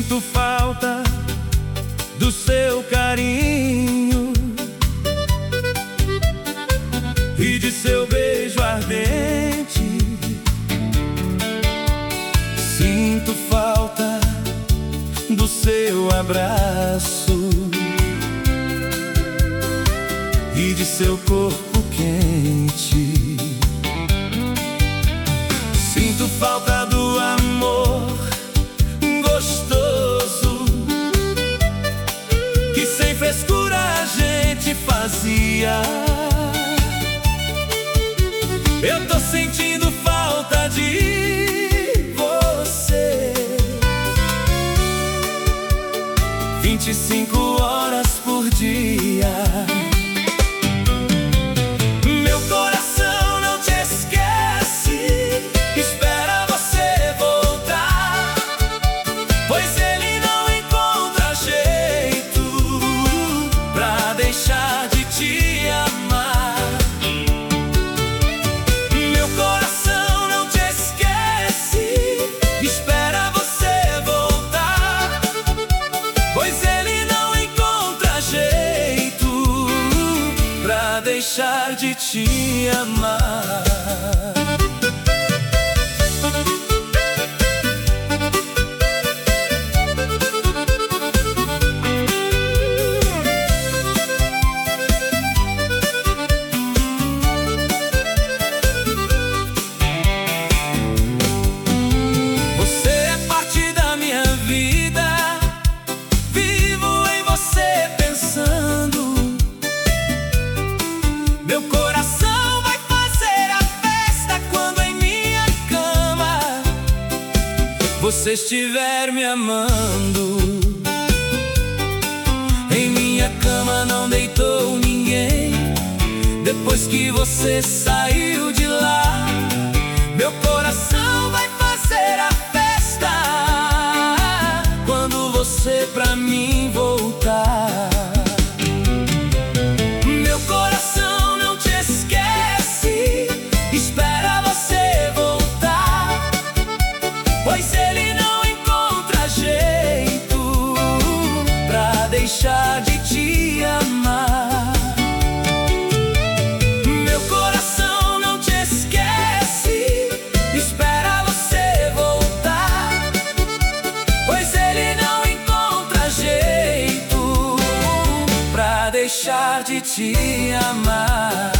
Sinto falta do seu carinho e de seu beijo ardente. Sinto falta do seu abraço e de seu corpo quente. Sinto falta do amor gostoso que sem frescura a gente fazia. Eu tô sentindo falta de você. 25 horas por dia. Meu coração não te esquece, espera você voltar, pois ele não encontra jeito pra deixar de te amar. Meu coração não te esquece, espera você voltar, pois ele não encontra jeito pra deixar de te amar. Você é parte da minha vida, vivo em você pensando. Meu coração vai fazer a festa quando em minha cama você estiver me amando. Em minha cama não deitou ninguém depois que você saiu de lá. Meu coração vai fazer a festa quando você pra mim voltar. Meu coração não te esquece, espera você voltar, pois ele não encontra jeito pra deixar de te amar. Meu coração não te esquece, espera você voltar, pois ele não encontra jeito pra deixar de te amar.